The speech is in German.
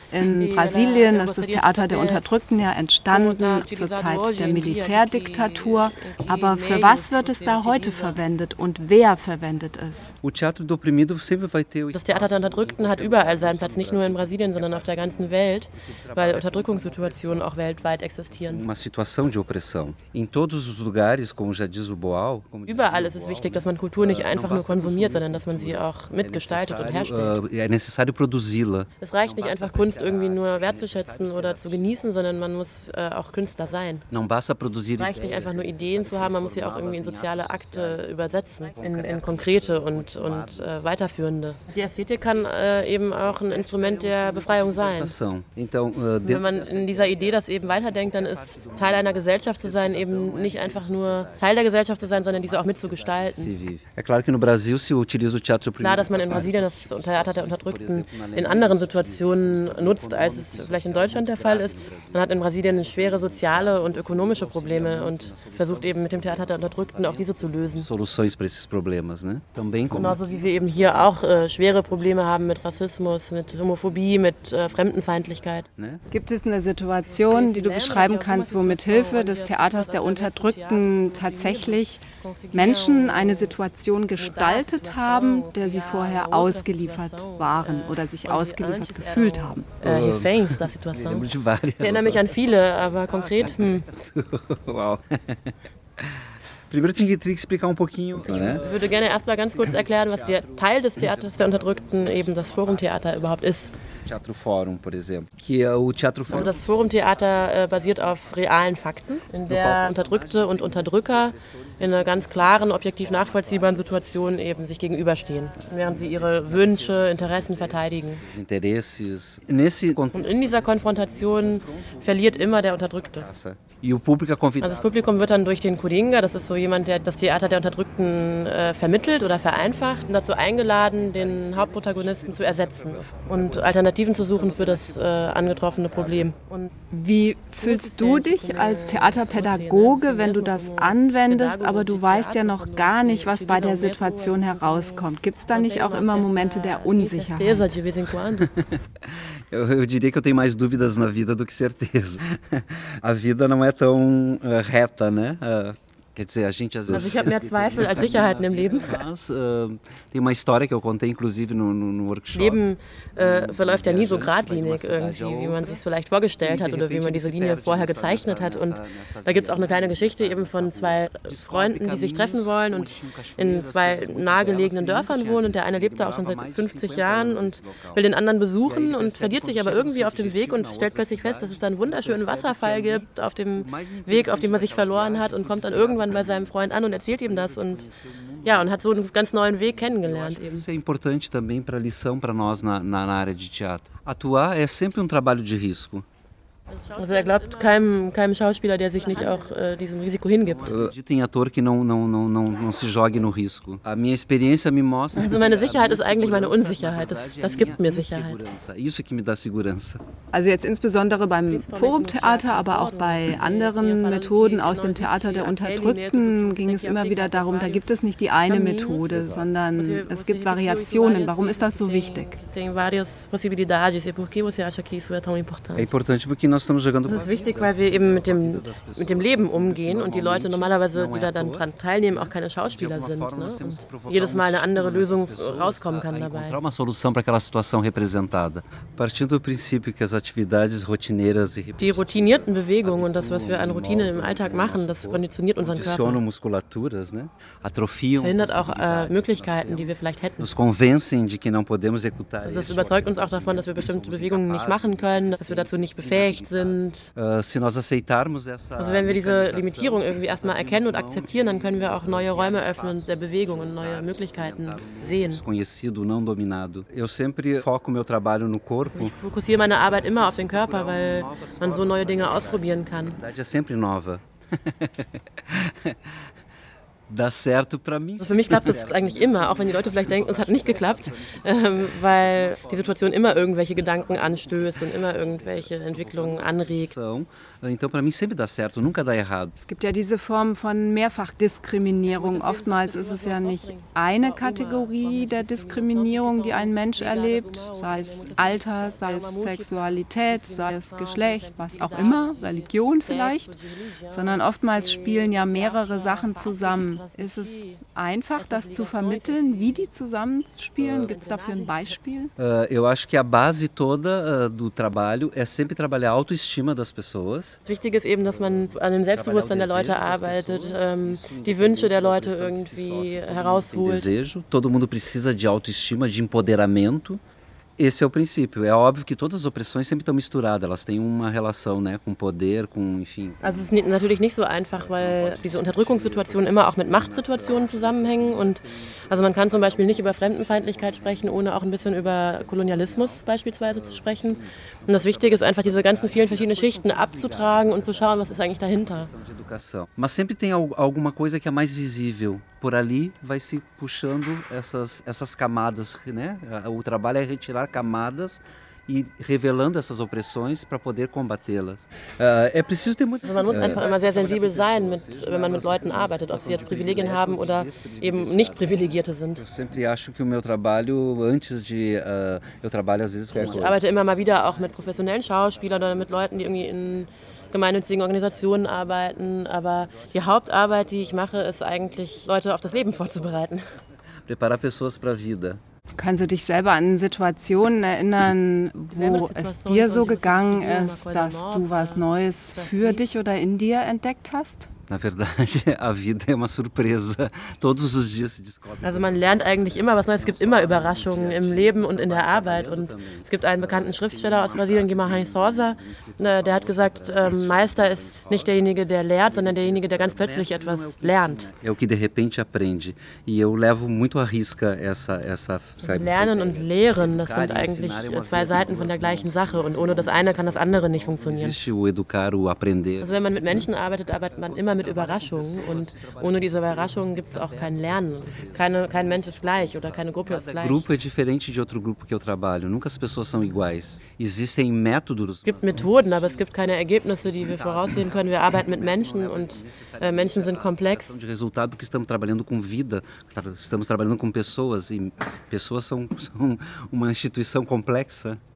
In Brasilien ist das Theater der Unterdrückten ja entstanden zur Zeit der Militärdiktatur. Aber für was wird es da heute verwendet und wer verwendet es? Das Theater der Unterdrückten hat überall seinen Platz, nicht nur in Brasilien, sondern auf der ganzen Welt, weil Unterdrückungssituationen auch weltweit existieren. Überall ist es wichtig, dass man Kultur nicht einfach nur konsumiert, sondern dass man sie auch mitgestaltet und herstellt. Es reicht nicht einfach, Kunst irgendwie nur wertzuschätzen oder zu genießen, sondern man muss auch Künstler sein. Es reicht nicht einfach nur Ideen zu haben, man muss sie auch irgendwie in soziale Akte übersetzen, in konkrete und weiterführende. Die Ästhetik kann eben auch ein Instrument der Befreiung sein. Wenn man in dieser Idee das eben weiterdenkt, dann ist Teil einer Gesellschaft zu sein eben nicht einfach nur Teil der Gesellschaft zu sein, sondern diese auch mitzugestalten. Klar, dass man in Brasilien das Theater der Unterdrückten in anderen Situationen nutzt, als es vielleicht in Deutschland der Fall ist. Man hat in Brasilien schwere soziale und ökonomische Probleme und versucht eben mit dem Theater der Unterdrückten auch diese zu lösen. Genauso wie wir eben hier auch schwere Probleme haben mit Rassismus, mit Homophobie, mit Fremdenfeindlichkeit. Gibt es eine Situation, die du beschreiben kannst, wo mit Hilfe des Theaters der Unterdrückten tatsächlich Menschen eine Situation gestaltet haben, der sie vorher ausgeliefert waren oder sich ausgeliefert gefühlt haben? Ich erinnere mich an viele, aber konkret. Wow. Ich würde gerne erst mal ganz kurz erklären, was der Teil des Theaters der Unterdrückten, eben das Forumtheater, überhaupt ist. Also das Forumtheater basiert auf realen Fakten, in der Unterdrückte und Unterdrücker in einer ganz klaren, objektiv nachvollziehbaren Situation eben sich gegenüberstehen, während sie ihre Wünsche, Interessen verteidigen. Und in dieser Konfrontation verliert immer der Unterdrückte. Also das Publikum wird dann durch den Coringa, das ist so jemand, der das Theater der Unterdrückten vermittelt oder vereinfacht, und dazu eingeladen, den Hauptprotagonisten zu ersetzen und Alternativen zu suchen für das angetroffene Problem. Und wie fühlst du dich als Theaterpädagoge, wenn du das anwendest, aber du weißt ja noch gar nicht, was bei der Situation herauskommt? Gibt es da nicht auch immer Momente der Unsicherheit? Eu diria que eu tenho mais dúvidas na vida do que certeza. A vida não é tão reta, né? Quer dizer, a gente às vezes... Also ich habe mehr Zweifel als Sicherheiten im Leben. Tem uma história que eu contei, inclusive, no workshop. Leben verläuft ja nie so geradlinig irgendwie, wie man sich es vielleicht vorgestellt hat oder wie man diese Linie vorher gezeichnet hat. Und da gibt es auch eine kleine Geschichte eben von zwei Freunden, die sich treffen wollen und in zwei nahegelegenen Dörfern wohnen. Und der eine lebt da auch schon seit 50 Jahren und will den anderen besuchen und verliert sich aber irgendwie auf dem Weg und stellt plötzlich fest, dass es da einen wunderschönen Wasserfall gibt auf dem Weg, auf dem er sich verloren hat, und kommt dann irgendwann bei seinem Freund an und erzählt ihm das und hat so einen ganz neuen Weg kennengelernt eben. Isso é importante também para a lição para nós na área de teatro. Atuar é sempre trabalho de risco. Also er glaubt keinem Schauspieler, der sich nicht auch diesem Risiko hingibt. Tem ator que não se jogue no risco. A minha experiência me mostra. Also meine Sicherheit ist eigentlich meine Unsicherheit. Das gibt mir Sicherheit. Isso que me dá segurança. Also jetzt insbesondere beim Forumtheater, aber auch bei anderen Methoden aus dem Theater der Unterdrückten ging es immer wieder darum, da gibt es nicht die eine Methode, sondern es gibt Variationen. Warum ist das so wichtig? Tem várias possibilidades. E por que você acha que isso é tão importante? É importante porque nós Das ist wichtig, weil wir eben mit dem Leben umgehen und die Leute normalerweise, die da dann dran teilnehmen, auch keine Schauspieler sind. Ne? Und jedes Mal eine andere Lösung rauskommen kann dabei. Uma solução para aquela situação representada. Partindo do princípio que as atividades rotineiras die routinierten Bewegungen und das, was wir an Routine im Alltag machen, das konditioniert unseren Körper. Musculaturas, ne? Atrofiam. Verhindert auch Möglichkeiten, die wir vielleicht hätten. Nos convencem de que não podemos executar. Also das überzeugt uns auch davon, dass wir bestimmte Bewegungen nicht machen können, dass wir dazu nicht befähigt sind. Se nós aceitarmos essa... Also wenn wir diese Limitierung irgendwie erstmal erkennen und akzeptieren, dann können wir auch neue Räume öffnen der Bewegung und neue Möglichkeiten sehen. Desconhecido, não dominado. Eu sempre foco meu trabalho no corpo. Ich fokussiere meine Arbeit immer auf den Körper, weil man so neue Dinge ausprobieren kann. A verdade é sempre nova. dá certo para mim. Also für mich klappt das eigentlich immer, auch wenn die Leute vielleicht denken, es hat nicht geklappt, weil die Situation immer irgendwelche Gedanken anstößt und immer irgendwelche Entwicklungen anregt. Então para mim sempre dá certo, nunca dá errado. Es gibt ja diese Form von Mehrfachdiskriminierung. Oftmals ist es ja nicht eine Kategorie der Diskriminierung, die ein Mensch erlebt, sei es Alter, sei es Sexualität, sei es Geschlecht, was auch immer, Religion vielleicht, sondern oftmals spielen ja mehrere Sachen zusammen. Ist es einfach, das zu vermitteln, wie die zusammenspielen? Gibt es dafür ein Beispiel? Eu acho que a base toda do trabalho é sempre trabalhar a autoestima das pessoas. Wichtig ist eben, dass man an dem Selbstbewusstsein der Leute arbeitet, die Wünsche der Leute irgendwie herausholt. Desejo, todo mundo precisa de autoestima, de empoderamento. Esse é o princípio. É óbvio que todas as opressões sempre estão misturadas, elas têm uma relação, né, com poder, com, enfim. Also es ist natürlich nicht so einfach, weil diese Unterdrückungssituationen immer auch mit Machtsituationen zusammenhängen und also man kann zum Beispiel nicht über Fremdenfeindlichkeit sprechen, ohne auch ein bisschen über Kolonialismus beispielsweise zu sprechen. Und das Wichtige ist einfach, diese ganzen vielen verschiedenen Schichten abzutragen und zu schauen, was ist eigentlich dahinter. Mas sempre tem alguma coisa que é mais visível. Por ali vai se puxando essas camadas, né? O trabalho é retirar camadas e revelando essas opressões para poder combatê-las. É preciso ter muito. Man muss einfach immer sehr sensibel sein, wenn man mit Leuten arbeitet, ob sie jetzt Privilegien haben oder eben nicht Privilegierte sind. Eu sempre acho que o meu trabalho, antes de eu trabalho às vezes com Ich arbeite immer mal wieder auch mit professionellen Schauspielern oder mit Leuten, die irgendwie in gemeinnützigen Organisationen arbeiten, aber die Hauptarbeit, die ich mache, ist eigentlich, Leute auf das Leben vorzubereiten. Preparar pessoas para a vida. Kannst du dich selber an Situationen erinnern, wo es dir so gegangen ist, dass du was Neues für dich oder in dir entdeckt hast? Na verdade, a vida é uma surpresa. Todos os dias se descobre. Also man lernt eigentlich immer was Neues. Es gibt immer Überraschungen im Leben und in der Arbeit. Und es gibt einen bekannten Schriftsteller aus Brasilien, Guimarães Rosa, der hat gesagt, Meister ist nicht derjenige, der lehrt, sondern derjenige, der ganz plötzlich etwas lernt. É o que de repente aprende. E eu levo muito à risca essa Lernen und Lehren, das sind eigentlich zwei Seiten von der gleichen Sache. Und ohne das eine kann das andere nicht funktionieren. Existe o educar, o aprender. Also wenn man mit Menschen arbeitet, arbeitet man immer mit Überraschungen und ohne diese Überraschungen gibt es auch kein Lernen. Kein Mensch ist gleich oder keine Gruppe ist gleich. Grupo é diferente de outro grupo que eu trabalho. Nunca as pessoas são iguais. Existem métodos. Es gibt Methoden, aber es gibt keine Ergebnisse, die wir voraussehen können. Wir arbeiten mit Menschen und Menschen sind komplex. De resultado que estamos trabalhando com vida, estamos trabalhando com pessoas e pessoas são uma instituição complexa.